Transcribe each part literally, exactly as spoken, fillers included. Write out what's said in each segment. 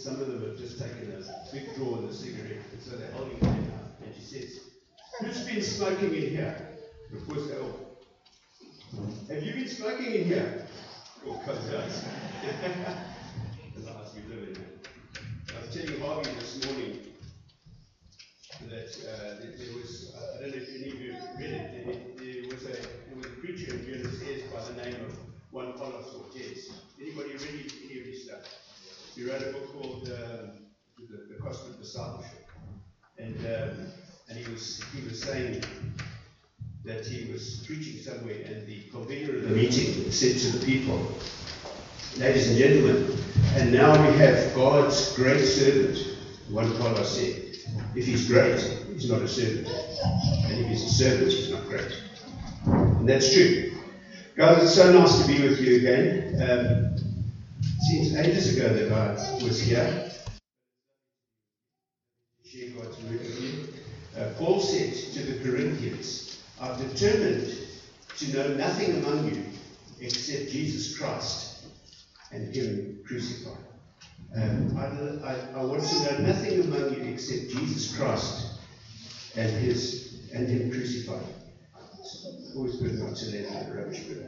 some of them have just taken a big draw in the cigarette, and so they're holding it out. And she says, "Who's been smoking in here?" Of course, they all. "Have you been smoking in here?" All comes out. The lives we live in. I was telling Harvey this morning that uh, there, there was, I don't know if any of you read it, there, there, was a, there was a preacher in Buenos Aires by the name of Juan Carlos Ortiz. Anybody read any of his stuff? He wrote a book called um, the, the Cost of Discipleship. And um, and he was he was saying that he was preaching somewhere, and the convener of the meeting said to the people, "Ladies and gentlemen, and now we have God's great servant." Juan Carlos said, "If he's great, he's not a servant. And if he's a servant, he's not great." And that's true. Guys, it's so nice to be with you again. Um, it seems ages ago that I was here. Share God's word with you. Uh, Paul said to the Corinthians, "I've determined to know nothing among you except Jesus Christ and Him crucified." Um, I, I, I want to know nothing among you except Jesus Christ and His and Him crucified. It's always good not to let that rubbish go.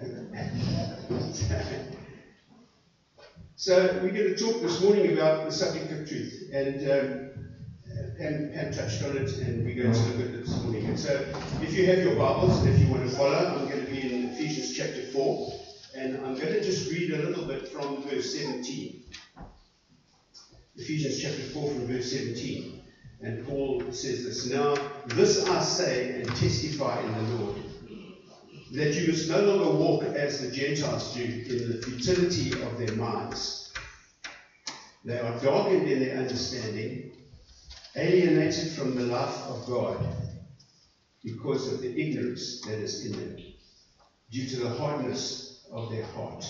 So we're going to talk this morning about the subject of truth, and um, Pam, Pam touched on it, and we're going to look at it this morning. And so, if you have your Bibles, and if you want to follow, I'm going to be in Ephesians chapter four, and I'm going to just read a little bit from verse seventeen. Ephesians chapter four from verse seventeen. And Paul says this: "Now this I say and testify in the Lord, that you must no longer walk as the Gentiles do in the futility of their minds. They are darkened in their understanding, alienated from the life of God because of the ignorance that is in them, due to the hardness of their heart.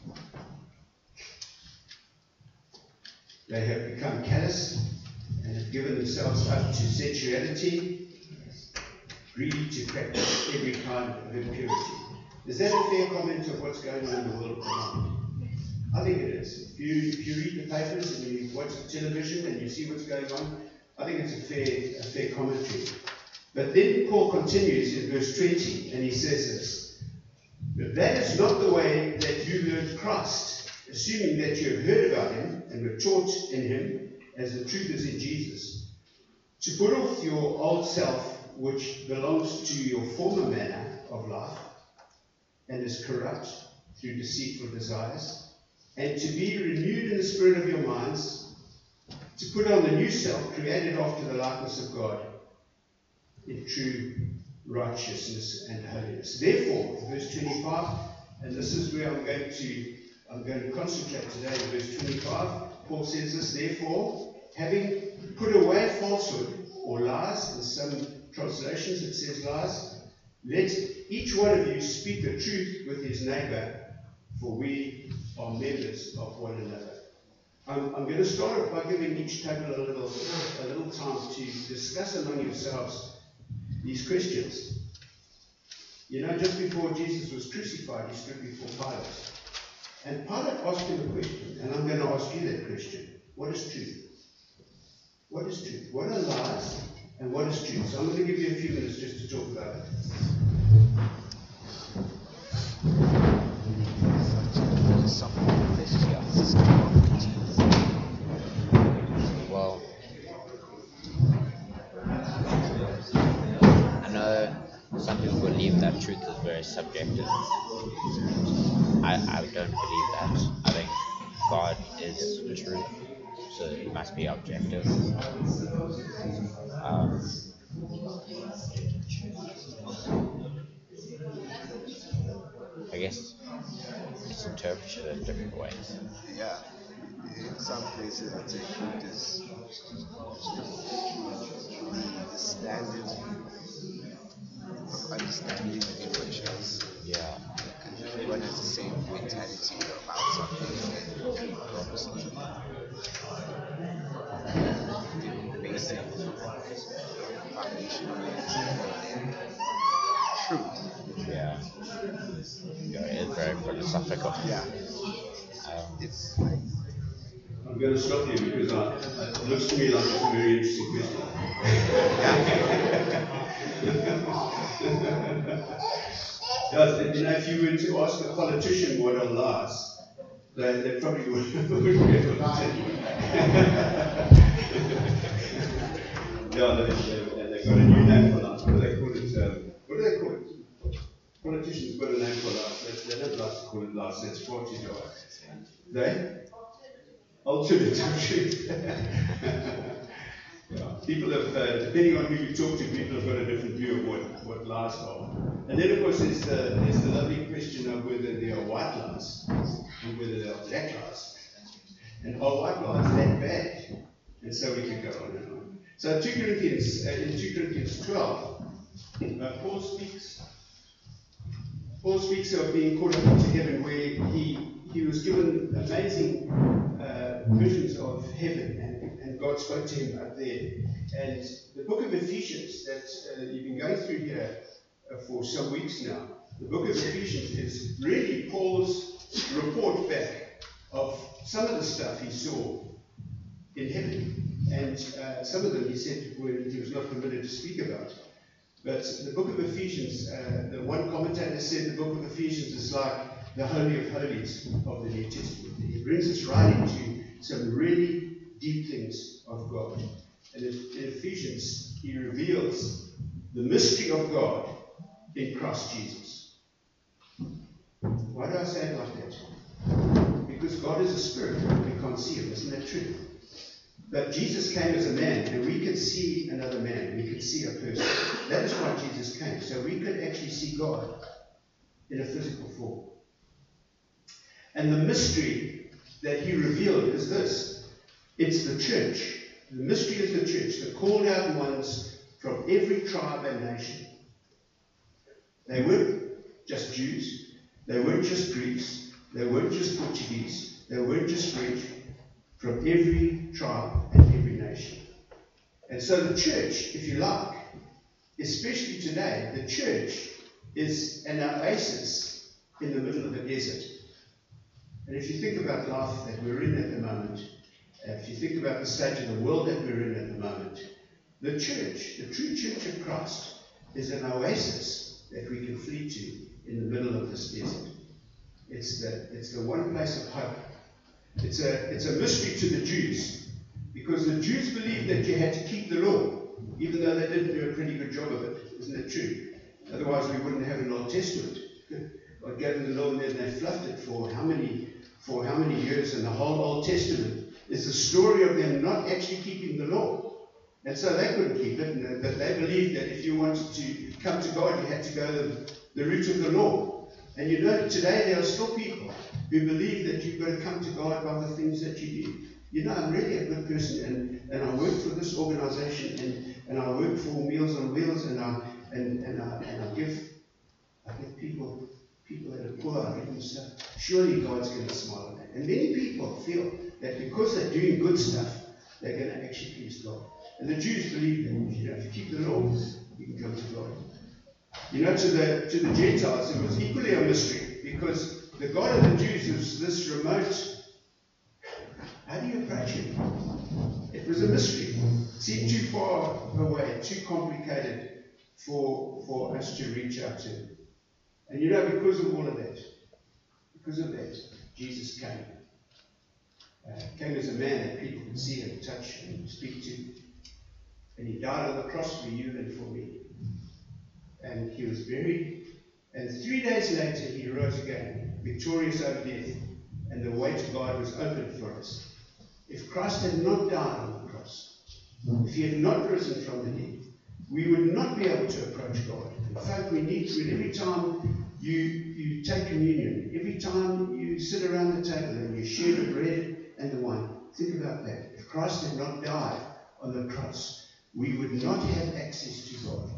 They have become callous and have given themselves up to sensuality, greedy to practice every kind of impurity." Is that a fair comment of what's going on in the world at the moment? I think it is. If you, if you read the papers and you watch the television and you see what's going on, I think it's a fair, a fair commentary. But then Paul continues in verse twenty, and he says this: "But that is not the way that you learned Christ, assuming that you have heard about Him and were taught in Him, as the truth is in Jesus, to put off your old self, which belongs to your former manner of life and is corrupt through deceitful desires, and to be renewed in the spirit of your minds, to put on the new self, created after the likeness of God, in true righteousness and holiness. Therefore," verse twenty-five, and this is where I'm going to I'm going to concentrate today, in verse twenty-five. Paul says this: "Therefore, having put away falsehood," or lies, in some translations it says lies, "let each one of you speak the truth with his neighbor, for we are members of one another." I'm, I'm going to start off by giving each table a little, a little time to discuss among yourselves these questions. You know, just before Jesus was crucified, he stood before Pilate. And Pilate asked him a question, and I'm going to ask you that question. What is truth? What is truth? What are lies? And what is truth? So I'm going to give you a few minutes just to talk about it. Well, I know some people believe that truth is very subjective. I, I don't believe that. I think God is truth, so it must be objective. Um, I guess it's interpreted in different ways. Yeah, in some places I'd say truth is the standard of understanding situations. Yeah. And everyone has the same mentality about something, and obviously the basic foundation of it. Truth. Yeah. Yeah, it's very philosophical. Yeah. Um, It's like going to stop you because I, it looks to me like it's a very interesting question. Yes, you know, if you were to ask a politician what are lies, they, they probably would, would be able to tell you. Yeah, they, they, they've got a new name for lies. What do they call it? Um, what do they call it? Politicians got a name for lies. They, they don't like to call it lies. That's far too dark. They? Alternative truth. Yeah. People have, uh, depending on who you talk to, people have got a different view of what, what lies are. And then, of course, there's the, there's the lovely question of whether they are white lies and whether they are black lies. And are white lies that bad? And so we could go on and on. So, two Corinthians, uh, in two Corinthians twelve, uh, Paul speaks. Paul speaks of being caught up into heaven, where he he was given amazing uh, visions of heaven, and, and God spoke to him up there. And the book of Ephesians that uh, you've been going through here uh, for some weeks now, the book of Ephesians is really Paul's report back of some of the stuff he saw in heaven. And uh, some of them he said were, he was not permitted to speak about. But the book of Ephesians, uh, the one commentator said the book of Ephesians is like the Holy of Holies of the New Testament. He brings us right into some really deep things of God. And in Ephesians, he reveals the mystery of God in Christ Jesus. Why do I say it like that? Because God is a spirit. We can't see him. Isn't that true? But Jesus came as a man, and we could see another man. We could see a person. That is why Jesus came. So we could actually see God in a physical form. And the mystery that he revealed is this. It's the church. The mystery is the church, the called out ones from every tribe and nation. They weren't just Jews. They weren't just Greeks. They weren't just Portuguese. They weren't just French. From every tribe and every nation. And so the church, if you like, especially today, the church is an oasis in the middle of the desert. And if you think about life that we're in at the moment, if you think about the state of the world that we're in at the moment, the church, the true church of Christ, is an oasis that we can flee to in the middle of this desert. It's the, it's the one place of hope. It's a, it's a mystery to the Jews, because the Jews believed that you had to keep the law, even though they didn't do a pretty good job of it. Isn't it true? Otherwise we wouldn't have an Old Testament. God gave them the law and then they fluffed it for how many for how many years, and the whole Old Testament is the story of them not actually keeping the law. And so they couldn't keep it, and, but they believed that if you wanted to come to God, you had to go the, the route of the law. And you know, today there are still people who believe that you've got to come to God by the things that you do. You know, I'm really a good person, and, and I work for this organization, and, and I work for Meals on Wheels, and I and, and I and I give I give people people that are poor, I give them stuff. Surely God's going to smile at that. And many people feel that because they're doing good stuff, they're going to actually please God. And the Jews believe that, you know, if you keep the law, you can come to God. You know, to the to the Gentiles, it was equally a mystery, because the God of the Jews was this remote. How do you approach him? It was a mystery. It seemed too far away, too complicated for for us to reach out to. And you know, because of all of that, because of that, Jesus came. Uh, came as a man that people could see and touch and speak to. And he died on the cross for you and for me. And he was buried. And three days later, he rose again, victorious over death. And the way to God was opened for us. If Christ had not died on the cross, if he had not risen from the dead, we would not be able to approach God. In fact, we need to, and every time you, you take communion, every time you sit around the table and you share the bread and the wine, think about that. If Christ had not died on the cross, we would not have access to God.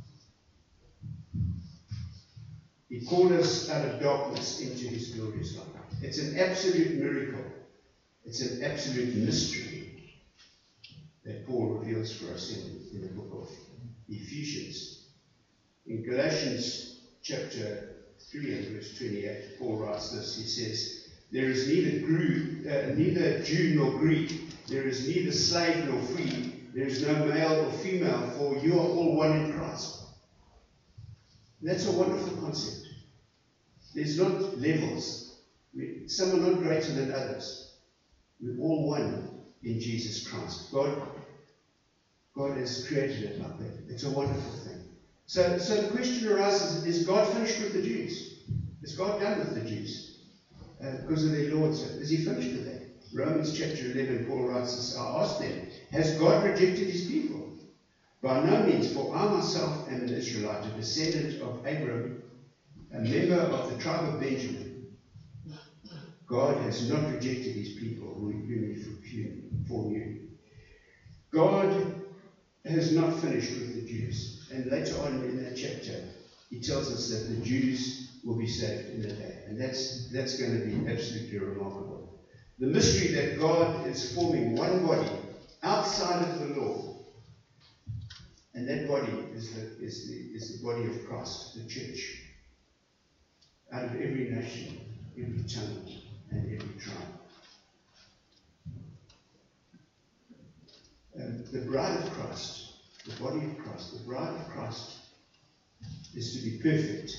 He called us out of darkness into his glorious light. It's an absolute miracle. It's an absolute mystery that Paul reveals for us in, in the book of Ephesians. In Galatians chapter three and verse twenty-eight, Paul writes this. He says, There is neither, Grew, uh, neither Jew nor Greek. There is neither slave nor free. There is no male or female, for you are all one in Christ. That's a wonderful concept. There's not levels. We, some are not greater than others. We're all one in Jesus Christ. God, God has created it like that. It's a wonderful thing. So, so the question arises, is God finished with the Jews? Is God done with the Jews? Uh, because of their Lord, so is he finished with that? Romans chapter eleven, Paul writes this, I ask them, has God rejected his people? By no means, for I myself am an Israelite, a descendant of Abraham, a member of the tribe of Benjamin. God has not rejected his people whom he foreknew. God has not finished with the Jews. And later on in that chapter, he tells us that the Jews will be saved in a day. And that's, that's going to be absolutely remarkable. The mystery that God is forming one body outside of the law. And that body is the, is the, is the body of Christ, the church. Out of every nation, every tongue, and every tribe. Um, the bride of Christ, the body of Christ, the bride of Christ is to be perfect,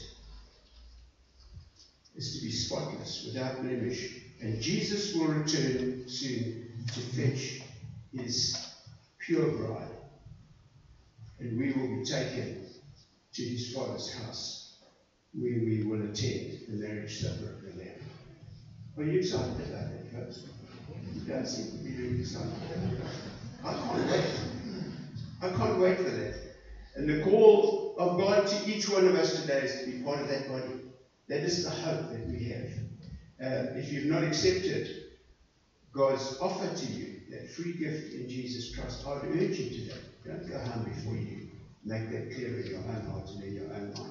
is to be spotless, without blemish. And Jesus will return soon to fetch his pure bride. And we will be taken to his Father's house, where we will attend the marriage supper of the Lamb. Are you excited about that, folks? You don't seem to be really excited about that. I can't wait. I can't wait for that. And the call of God to each one of us today is to be part of that body. That is the hope that we have. Uh, if you've not accepted God's offer to you, that free gift in Jesus Christ, I would urge you today, don't go home before you make that clear in your own heart and in your own mind.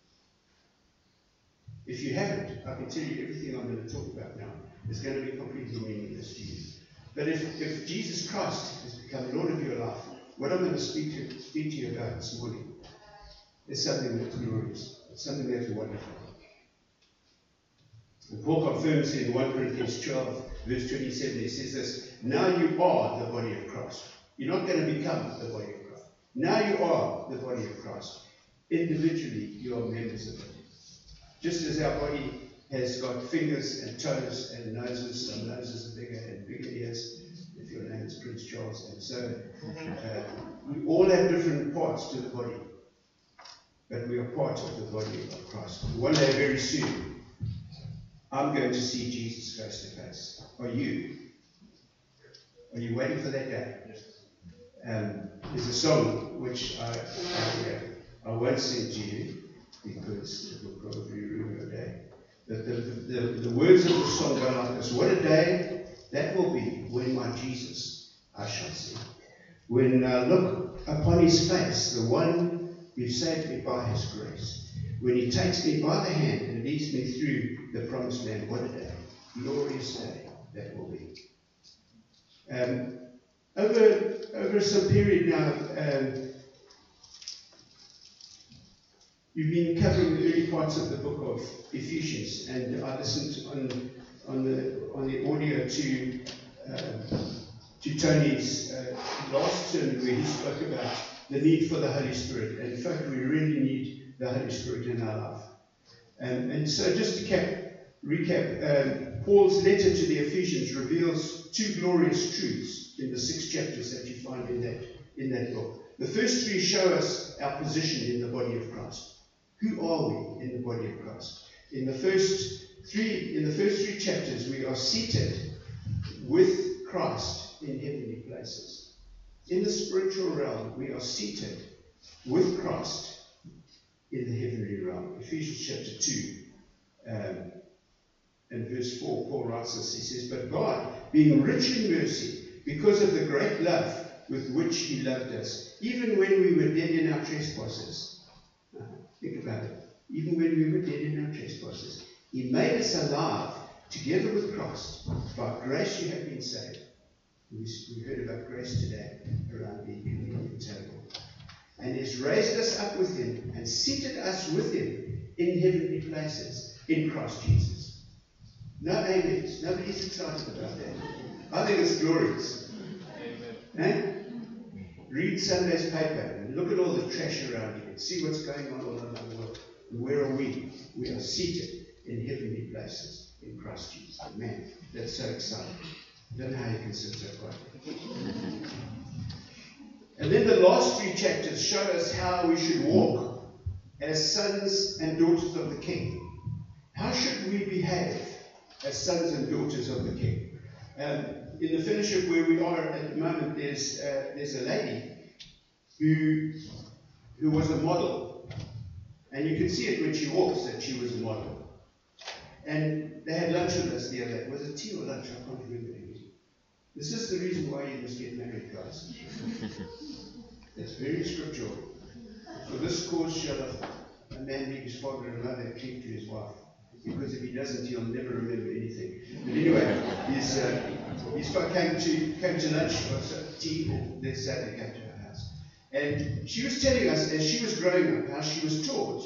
If you haven't, I can tell you everything I'm going to talk about now is going to be completely meaningless to you. But if, if Jesus Christ has become Lord of your life, what I'm going to speak to, speak to you about this morning is something that's glorious. It's something that's wonderful. And Paul confirms in First Corinthians twelve, verse twenty-seven, he says this, now you are the body of Christ. You're not going to become the body of Christ. Now you are the body of Christ. Individually, you are members of it. Just as our body has got fingers and toes and noses, some noses are bigger and bigger ears, if your name is Prince Charles, and so uh, we all have different parts to the body, but we are part of the body of Christ. One day, very soon, I'm going to see Jesus face to face. Are you? Are you waiting for that day? Um, there's a song which I, I, I won't sing to you because it will probably ruin your day. But the, the, the words of the song go like this. What a day that will be when my Jesus I shall see. When I look upon his face, the one who saved me by his grace. When he takes me by the hand and leads me through the promised land. What a day. Glorious day that will be. Um, over, over some period now, um, you've been covering the early parts of the book of Ephesians, and I listened on on the on the audio to uh, to Tony's uh, last sermon where he spoke about the need for the Holy Spirit. And in fact, we really need the Holy Spirit in our life. Um, and so, just to cap, recap, um, Paul's letter to the Ephesians reveals two glorious truths in the six chapters that you find in that in that book. The first three show us our position in the body of Christ. Who are we in the body of Christ? In the first three, in the first three chapters, we are seated with Christ in heavenly places. In the spiritual realm, we are seated with Christ in the heavenly realm. Ephesians chapter two um, and verse four, Paul writes this. He says, "But God, being rich in mercy, because of the great love with which he loved us, even when we were dead in our trespasses." Uh, think about it. Even when we were dead in our trespasses, he made us alive together with Christ. By grace you have been saved. We, we heard about grace today around the communion table. And has raised us up with him and seated us with him in heavenly places in Christ Jesus. No amens. Nobody's excited about that. I think it's glorious. Eh? Read Sunday's paper and look at all the trash around you and see what's going on all over the world. And where are we? We are seated in heavenly places in Christ Jesus. Man, that's so exciting. I don't know how you can sit so quietly. And then the last three chapters show us how we should walk as sons and daughters of the King. How should we behave as sons and daughters of the King? Um, in the fellowship where we are at the moment, there's uh, there's a lady who who was a model, and you can see it when she walks that she was a model. And they had lunch with us the other day. Was it tea or lunch? I can't remember anything. This is the reason why you must get married, guys. It's very scriptural. For this cause shall a man leave his father and mother and cleave to his wife. Because if he doesn't, he'll never remember anything. But anyway, he's, uh, he's came to came to lunch, or so, tea, or let's say they came to her house. And she was telling us, as she was growing up, how she was taught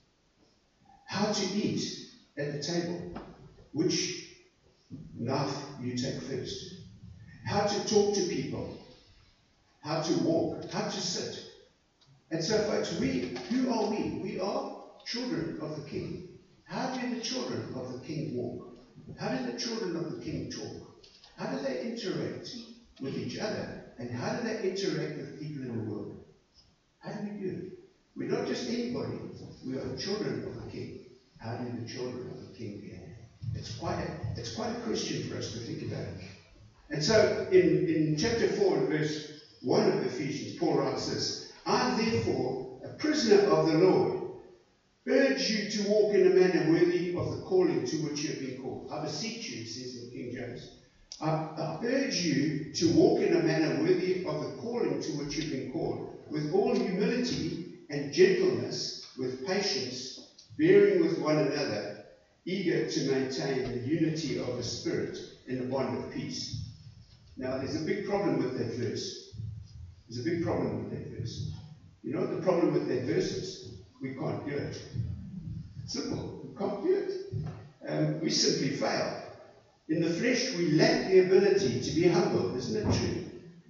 how to eat at the table, which knife you take first, how to talk to people, how to walk, how to sit. And so, folks, we, who are we? We are children of the King. How do the children of the King walk? How do the children of the King talk? How do they interact with each other? And how do they interact with people in the world? How do we do it? We're not just anybody. We are children of the King. How do the children of the King behave? It's quite a, it's quite a question for us to think about. And so, in, in chapter four and verse one of Ephesians, Paul writes this: I, therefore, a prisoner of the Lord, urge you to walk in a manner worthy of the calling to which you have been called. I beseech you, it says in King James. I, I urge you to walk in a manner worthy of the calling to which you've been called, with all humility and gentleness, with patience, bearing with one another, eager to maintain the unity of the Spirit in the bond of peace. Now, there's a big problem with that verse. There's a big problem with that verse. You know what the problem with that verse is? We can't do it. Simple. We can't do it. Um, we simply fail. In the flesh, we lack the ability to be humble. Isn't it true?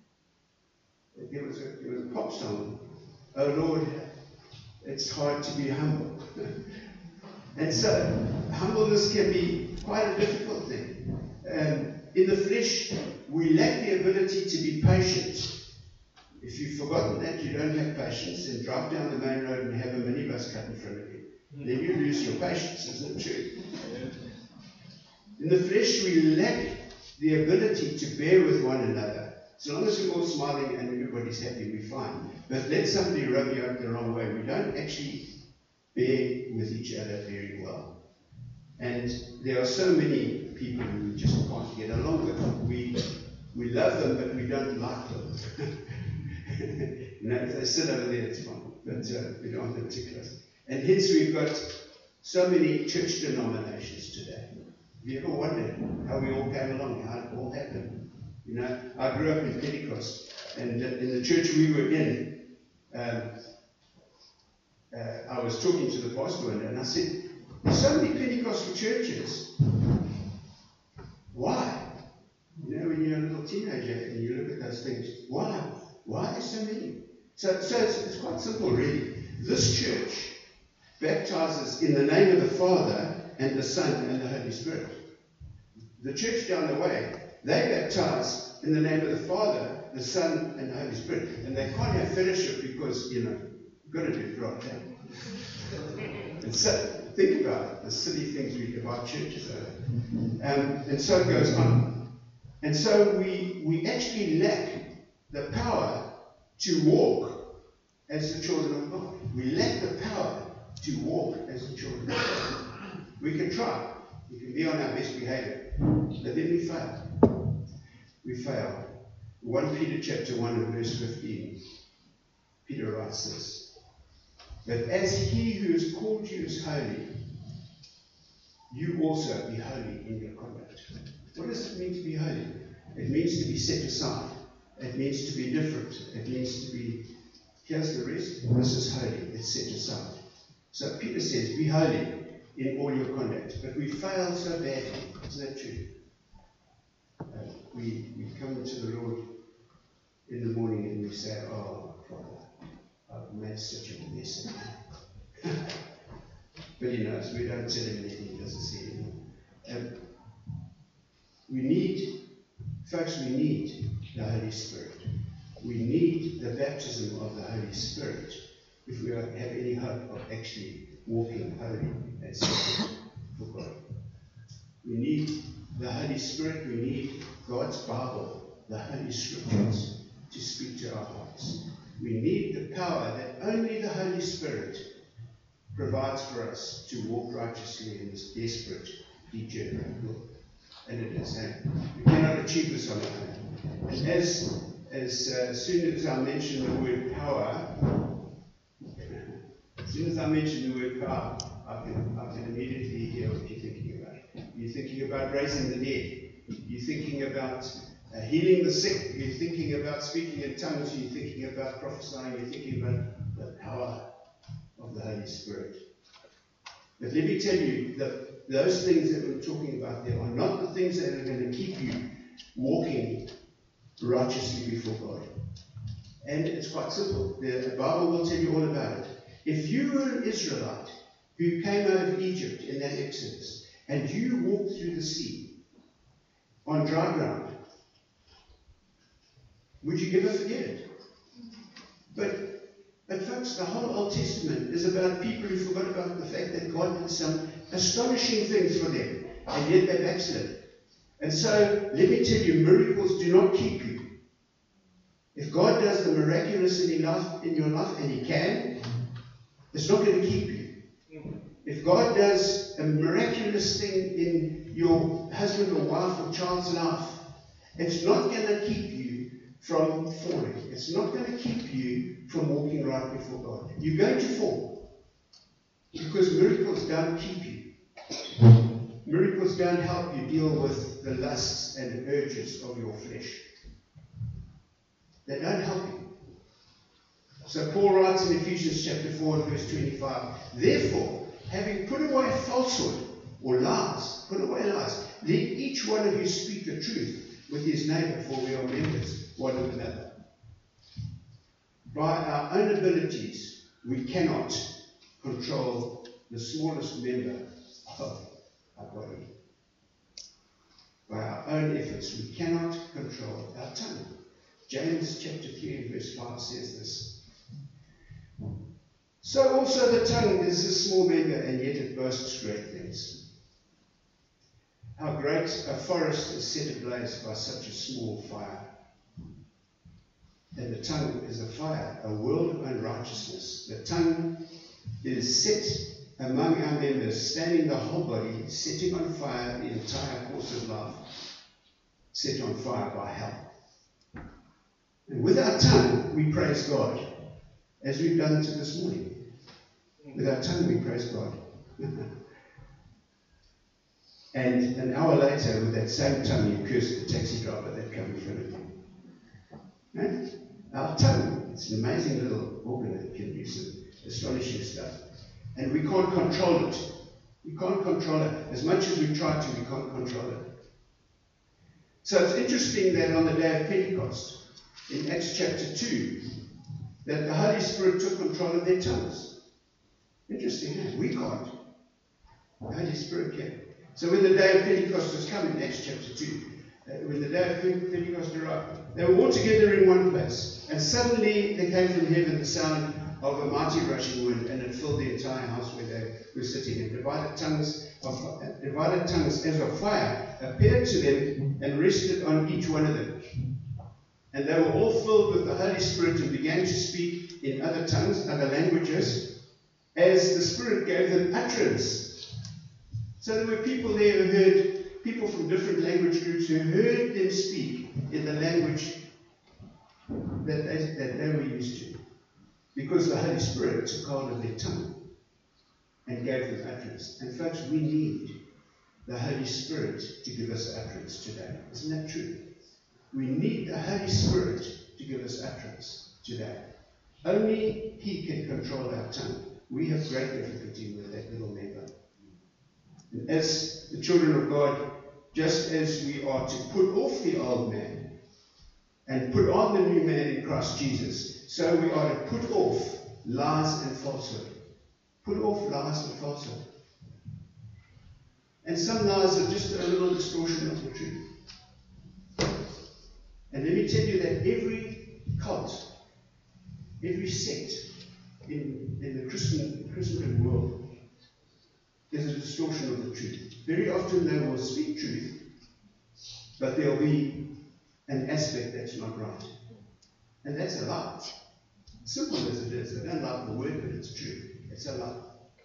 There was a, there was a pop song. Oh Lord, it's hard to be humble. And so, humbleness can be quite a difficult thing. Um, in the flesh, we lack the ability to be patient. If you've forgotten that, you don't have patience, then drive down the main road and have a minibus cut in front of you. Then you lose your patience, isn't it true? In the flesh, we lack the ability to bear with one another. So long as we're all smiling and everybody's happy, we're fine. But let somebody rub you up the wrong way. We don't actually bear with each other very well. And there are so many people who we just can't get along with. We, we love them, but we don't like them. You know, if they sit over there, it's fine. But uh, we don't want them too close. And hence we've got so many church denominations today. Have you ever wondered how we all came along, how it all happened? You know, I grew up in Pentecost, and in the church we were in, um, uh, I was talking to the pastor one day, and I said, there's so many Pentecostal churches. Why? You know, when you're a little teenager and you look at those things, why? Why are there so many? So, so it's, it's quite simple, really. This church baptizes in the name of the Father and the Son and the Holy Spirit. The church down the way, they baptize in the name of the Father, the Son, and the Holy Spirit. And they can't have fellowship because, you know, you've got to do it right now. And so, think about it, the silly things we divide churches over. Um, and so it goes on. And so we, we actually lack the power to walk as the children of God. We lack the power to walk as the children of God. We can try. We can be on our best behavior. But then we fail. We fail. First Peter chapter one and verse fifteen. Peter writes this. But as he who has called you is holy, you also be holy in your conduct. What does it mean to be holy? It means to be set aside. It means to be different. It means to be, here's the rest. This is holy. It's set aside. So Peter says, be holy in all your conduct. But we fail so badly. Isn't that true? Uh, we, we come to the Lord in the morning and we say, oh, Father, I've made such a mess of it. But he knows, we don't tell him anything, he doesn't see anything. Um, we need, folks, we need the Holy Spirit. We need the baptism of the Holy Spirit if we have any hope of actually walking holy and separate for God. We need the Holy Spirit, we need God's Bible, the Holy Scriptures, to speak to our hearts. We need the power that only the Holy Spirit provides for us to walk righteously in this desperate, degenerate world. And it is. And we cannot achieve this on our own. And as, as uh, soon as I mention the word power, as soon as I mention the word power, I can, I can immediately hear what you're thinking about. You're thinking about raising the dead. You're thinking about uh, healing the sick. You're thinking about speaking in tongues. You're thinking about prophesying. You're thinking about the power of the Holy Spirit. But let me tell you that those things that we're talking about there are not the things that are going to keep you walking righteously before God. And it's quite simple. The Bible will tell you all about it. If you were an Israelite who came out of Egypt in that Exodus, and you walked through the sea on dry ground, would you ever forget it? But, but folks, the whole Old Testament is about people who forgot about the fact that God did some astonishing things for them, and yet they backslid. And so, let me tell you, miracles do not keep you. If God does the miraculous in your life, in your life, and He can, it's not going to keep you. If God does a miraculous thing in your husband or wife or child's life, it's not going to keep you from falling. It's not going to keep you from walking right before God. You're going to fall. Because miracles don't keep you. Miracles don't help you deal with the lusts and urges of your flesh. They don't help you. So Paul writes in Ephesians chapter four and verse twenty-five, therefore, having put away falsehood or lies, put away lies, let each one of you speak the truth with his neighbor, for we are members one of another. By our own abilities, we cannot control the smallest member of our body. By our own efforts, we cannot control our tongue. James chapter three and verse five says this. So also the tongue is a small member, and yet it boasts great things. How great a forest is set ablaze by such a small fire. And the tongue is a fire, a world of unrighteousness. The tongue is set among our members, staining the whole body, setting on fire the entire course of life, set on fire by hell. And with our tongue, we praise God, as we've done to this morning. With our tongue, we praise God. And an hour later, with that same tongue, you curse the taxi driver that came in front of you. Right? Our tongue, it's an amazing little organ that can do some astonishing stuff. And we can't control it. We can't control it. As much as we try to, we can't control it. So it's interesting that on the day of Pentecost, in Acts chapter two, that the Holy Spirit took control of their tongues. Interesting, huh? We can't. The Holy Spirit can. So when the day of Pentecost was coming, in Acts chapter two, uh, when the day of Pentecost arrived, they were all together in one place. And suddenly there came from heaven the sound of a mighty rushing wind, and it filled the entire house where they were sitting. And divided tongues, of, uh, divided tongues as of fire appeared to them and rested on each one of them. And they were all filled with the Holy Spirit and began to speak in other tongues, other languages, as the Spirit gave them utterance. So there were people there who heard, people from different language groups who heard them speak in the language that they, that they were used to. Because the Holy Spirit took hold of their tongue and gave them utterance. And folks, we need the Holy Spirit to give us utterance today. Isn't that true? We need the Holy Spirit to give us utterance today. Only He can control our tongue. We have great difficulty with that little member. And as the children of God, just as we are to put off the old man and put on the new man in Christ Jesus, so we are to put off lies and falsehood. Put off lies and falsehood. And some lies are just a little distortion of the truth. And let me tell you that every cult, every sect in, in the Christian Christendom world is a distortion of the truth. Very often they will speak truth, but there will be an aspect that's not right. And that's a lie. Simple as it is. I don't like the word, but it's true. It's a lie.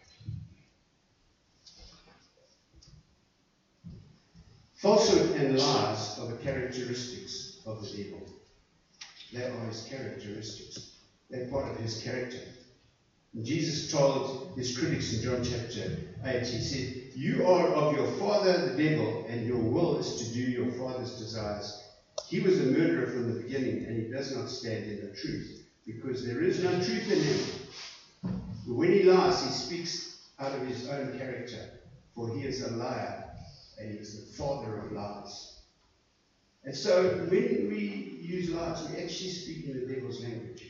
Falsehood and lies are the characteristics of the devil. They are his characteristics. They're part of his character. And Jesus told his critics in John chapter eight, he said, "You are of your father the devil, and your will is to do your father's desires. He was a murderer from the beginning, and he does not stand in the truth, because there is no truth in him. But when he lies, he speaks out of his own character, for he is a liar, and he is the father of lies." And so when we use lies, we actually speak in the devil's language.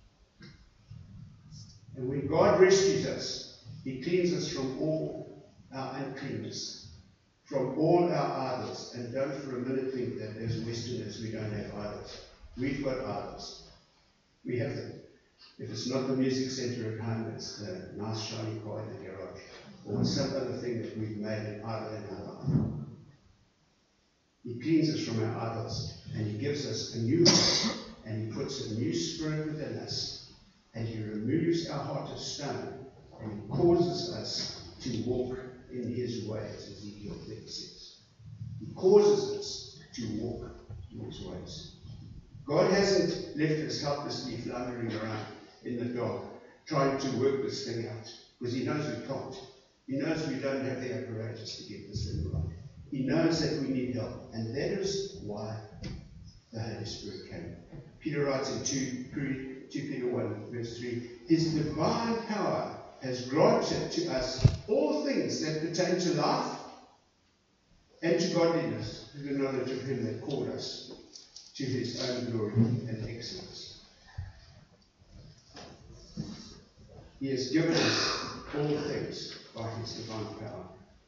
And when God rescues us, he cleans us from all our uncleanness, from all our idols. And don't for a minute think that as Westerners we don't have idols. We've got idols. We have them. If it's not the music centre at home, it's the nice shiny car in the garage, or some other thing that we've made an idol in our life. He cleans us from our idols, and he gives us a new heart, and he puts a new spirit within us, and he removes our heart of stone, and he causes us to walk in his ways, as Ezekiel thirty says. He causes us to walk in his ways. God hasn't left us helplessly floundering around in the dark, trying to work this thing out, because he knows we can't. He knows we don't have the apparatus to get this thing right. He knows that we need help, and that is why the Holy Spirit came. Peter writes in two Peter one, verse three, "His divine power has granted to us all things that pertain to life and to godliness, through the knowledge of him that called us to his own glory and excellence." He has given us all things by his divine power.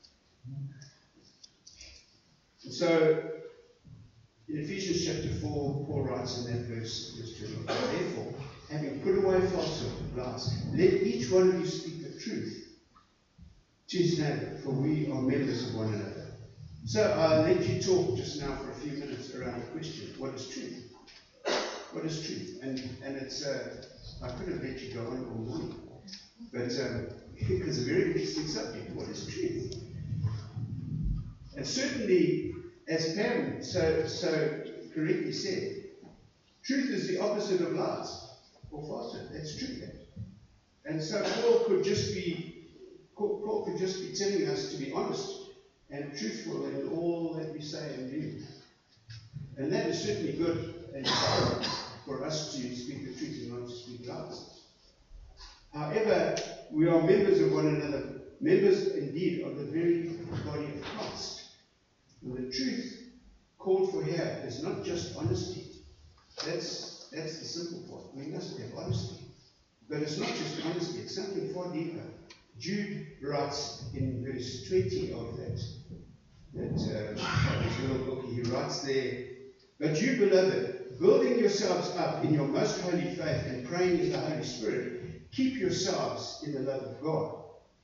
And so, in Ephesians chapter four, Paul writes in that verse, verse twelve, "Therefore, having put away falsehood and lies, let each one of you speak the truth to his neighbour, for we are members of one another." So I'll let you talk just now for a few minutes around the question, what is truth? What is truth? And and it's, uh, I could have let you go on all morning, but um, it's a very interesting subject. What is truth? And certainly, as Pam so, so correctly said, truth is the opposite of lies or falsehood. That's true. And so Paul could just be Paul could just be telling us to be honest and truthful in all that we say and do. And that is certainly good and important for us to speak the truth and not to speak lies. However, we are members of one another, members indeed of the very body of Christ. And the truth called for here is not just honesty. That's that's the simple part. We must have honesty. But it's not just honesty, it's something far deeper. Jude writes in verse twenty of that, that uh, his little book, he writes there, "But you, beloved, building yourselves up in your most holy faith and praying in the Holy Spirit, keep yourselves in the love of God."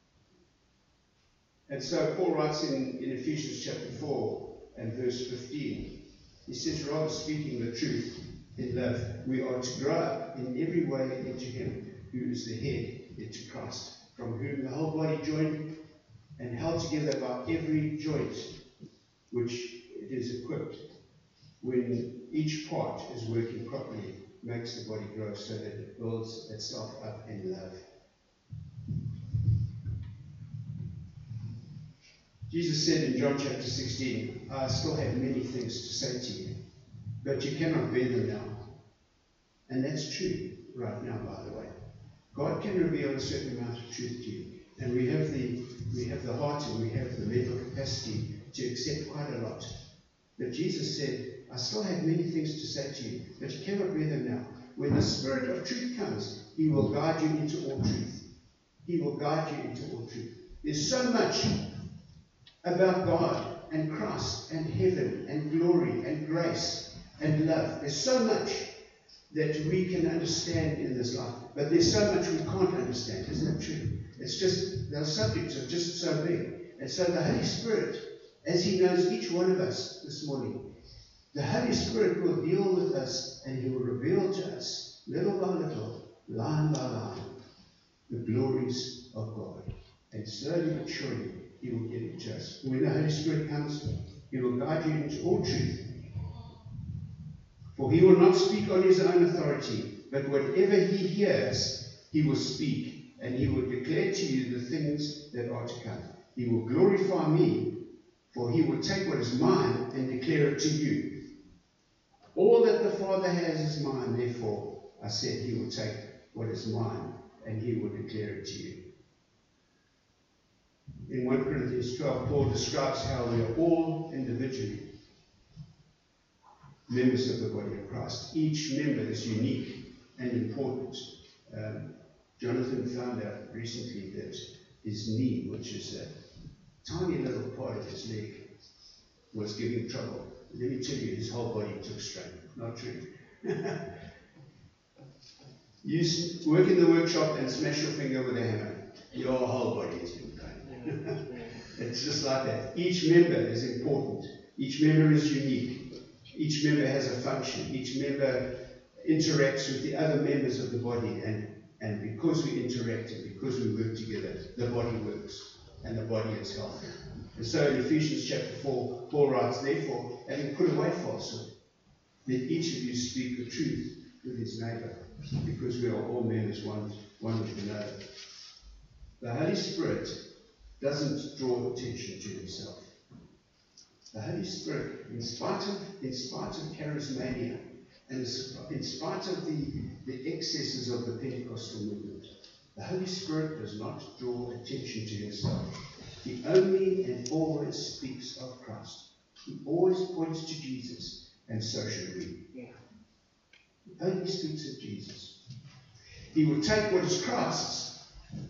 And so Paul writes in, in Ephesians chapter four and verse fifteen, he says, "Rather speaking the truth in love, we are to grow up in every way into him who is the head, into Christ, from whom the whole body joined and held together by every joint which it is equipped, when each part is working properly, makes the body grow so that it builds itself up in love." Jesus said in John chapter sixteen, "I still have many things to say to you, but you cannot bear them now." And that's true right now, by the way. God can reveal a certain amount of truth to you. And we have the we have the heart and we have the mental capacity to accept quite a lot. But Jesus said, I still have many things to say to you, but you cannot bear them now. When the Spirit of truth comes, he will guide you into all truth. He will guide you into all truth. There's so much about God and Christ and heaven and glory and grace and love. There's so much that we can understand in this life, but there's so much we can't understand. Isn't it true? It's just, those subjects are just so big. And so the Holy Spirit, as he knows each one of us this morning, the Holy Spirit will deal with us and he will reveal to us, little by little, line by line, the glories of God. And slowly but surely, he will get it to us. When the Holy Spirit comes, he will guide you into all truth. For he will not speak on his own authority, but whatever he hears, he will speak, and he will declare to you the things that are to come. He will glorify me, for he will take what is mine and declare it to you. All that the Father has is mine, therefore, I said, he will take what is mine and he will declare it to you. In First Corinthians twelve, Paul describes how we are all individually members of the body of Christ. Each member is unique and important. Um, Jonathan found out recently that his knee, which is a tiny little part of his leg, was giving trouble. Let me tell you, his whole body took strain. Not true. You work in the workshop and smash your finger with a hammer. Your whole body is in pain. It's just like that. Each member is important. Each member is unique. Each member has a function. Each member interacts with the other members of the body. And, and because we interact and because we work together, the body works. And the body is healthy. And so in Ephesians chapter four, Paul writes, therefore, having put away falsehood, let each of you speak the truth with his neighbor, because we are all members one, one with another. The Holy Spirit doesn't draw attention to himself. The Holy Spirit, in spite of, in spite of charismania, and in spite of the, the excesses of the Pentecostal movement, the Holy Spirit does not draw attention to himself. He only and always speaks of Christ. He always points to Jesus, and so should we. He only speaks of Jesus. He will take what is Christ's,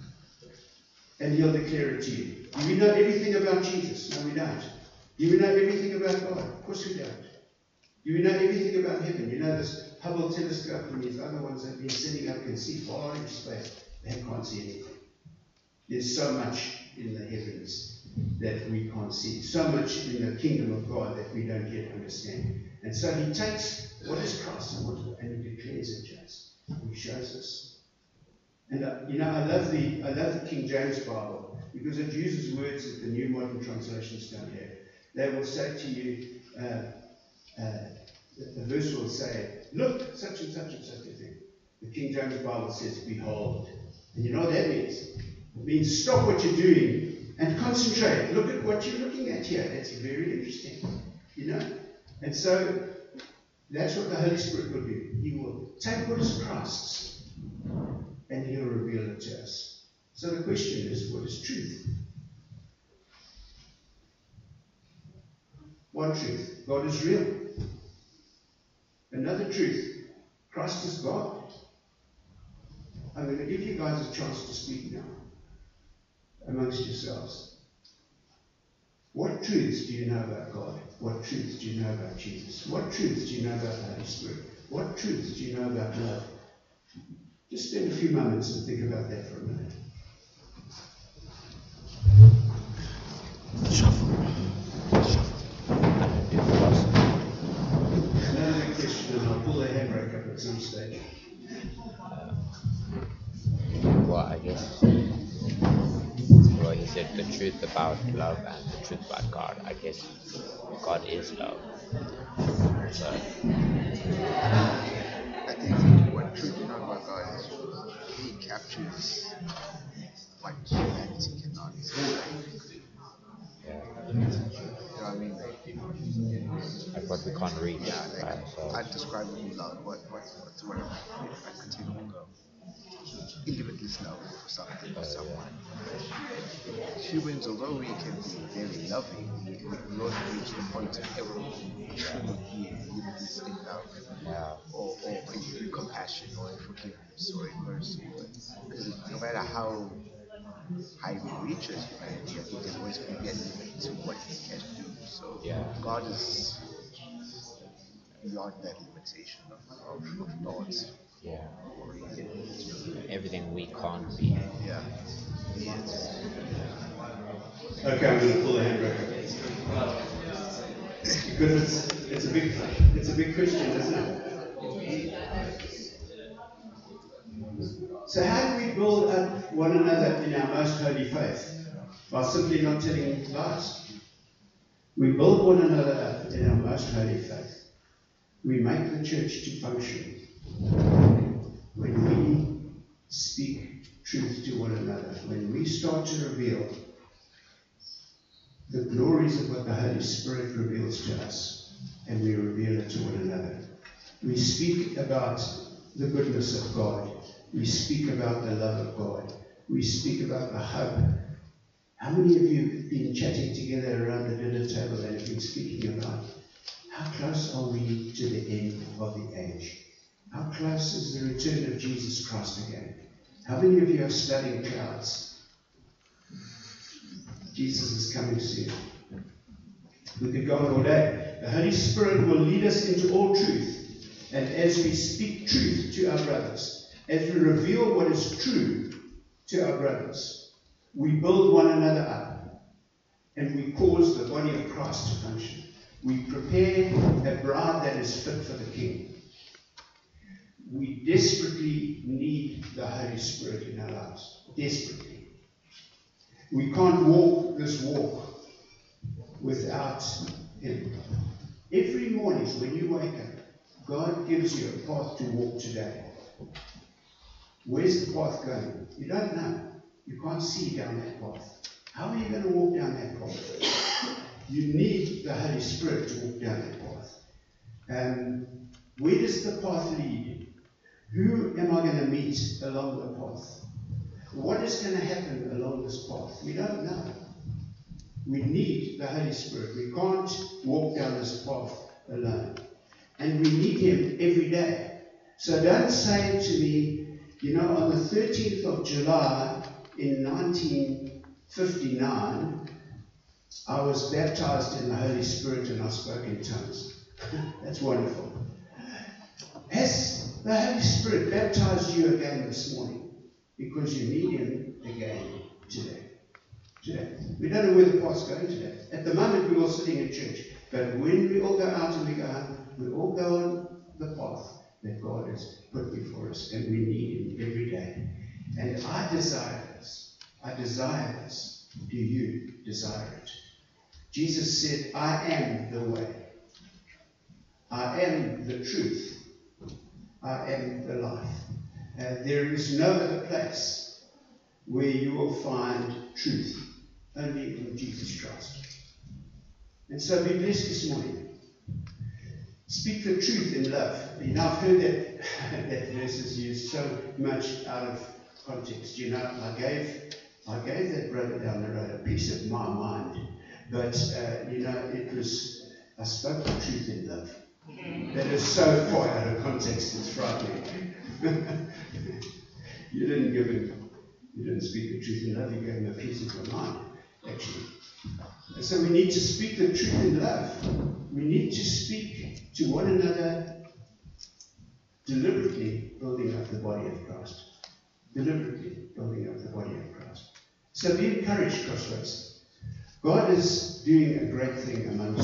and he'll declare it to you. Do we know everything about Jesus? No, we don't. Do we know everything about God? Of course we don't. Do we know everything about heaven? You know this Hubble telescope and these other ones that have been setting up can see far into space. They can't see anything. There's so much in the heavens that we can't see. So much in the kingdom of God that we don't yet understand. And so he takes what is Christ and, what, and he declares it to us. He shows us. And uh, you know, I love the I love the King James Bible because it uses words that the New Modern Translations don't have. They will say to you, uh, uh, the, the verse will say, look, such and such and such a thing. The King James Bible says, behold. And you know what that means? It means stop what you're doing and concentrate. Look at what you're looking at here. That's very interesting. You know? And so that's what the Holy Spirit will do. He will take what is Christ's and he'll reveal it to us. So the question is, what is truth? One truth, God is real. Another truth, Christ is God. I'm going to give you guys a chance to speak now amongst yourselves. What truths do you know about God? What truths do you know about Jesus? What truths do you know about the Holy Spirit? What truths do you know about love? Just spend a few moments and think about that for a minute. Shuffle. Another question, and I'll pull the handbrake up at some stage. Well, I guess, well, he said the truth about love and the truth about God. I guess God is love. So, I think what truth you know about God is he captures what humanity cannot explain. yeah, You know what I mean? Like, like what we can't reach. yeah, like Right? So, I describe it with love. What, what, what's what? Like continual love. limitless love for something or someone. Humans, although we can be very loving, we, we won't reach the point of ever truly being limitless in love, Yeah. or, or in compassion, or in forgiveness, or in mercy. Because no matter how high we reach as humanity, I think there's always going to be a limit to what we can do. So Yeah. God is beyond that limitation of, of, of thoughts. Yeah. Or even, Everything we can't be. yeah. He is. Okay, I'm going to pull the handbrake up. Because it's, it's a big it's a big question, isn't it? So how do we build up one another in our most holy faith? By simply not telling lies. We build one another up in our most holy faith. We make the church to function when we speak truth to one another, when we start to reveal the glories of what the Holy Spirit reveals to us, and we reveal it to one another. We speak about the goodness of God. We speak about the love of God. We speak about the hope. How many of you have been chatting together around the dinner table and have been speaking about how close are we to the end of the age? How close is the return of Jesus Christ again? How many of you are studying clouds? Jesus is coming soon. We could go on all day. The Holy Spirit will lead us into all truth. And as we speak truth to our brothers, as we reveal what is true to our brothers, we build one another up. And we cause the body of Christ to function. We prepare a bride that is fit for the King. We desperately need the Holy Spirit in our lives. Desperately. We can't walk this walk without Him. Every morning when you wake up, God gives you a path to walk today. Where's the path going? You don't know. You can't see down that path. How are you going to walk down that path? You need the Holy Spirit to walk down that path. Um, where does the path lead? Who am I going to meet along the path? What is going to happen along this path? We don't know. We need the Holy Spirit. We can't walk down this path alone. And we need Him every day. So don't say to me, you know, on the thirteenth of July in nineteen fifty-nine, I was baptized in the Holy Spirit and I spoke in tongues. That's wonderful. Has the Holy Spirit baptized you again this morning? Because you need Him again today. Today. We don't know where the path's going today. At the moment, we're all sitting in church. But when we all go out and we go home, we all go on the path that God has put before us. And we need Him every day. And I desire this. I desire this. Do you desire it? Jesus said, I am the way. I am the truth. I am the life. And there is no other place where you will find truth. Only in Jesus Christ. And so be blessed this morning. Speak the truth in love. You know, I've heard that, that verse is used so much out of context. You know, I gave I gave that brother down the road a piece of my mind. But, uh, you know, it was, I spoke the truth in love. That is so far out of context, it's frightening. You didn't give him, you didn't speak the truth in love, you gave him a piece of your mind, actually. And so we need to speak the truth in love. We need to speak to one another deliberately, building up the body of Christ. Deliberately building up the body of Christ. So be encouraged, Crossroads. God is doing a great thing amongst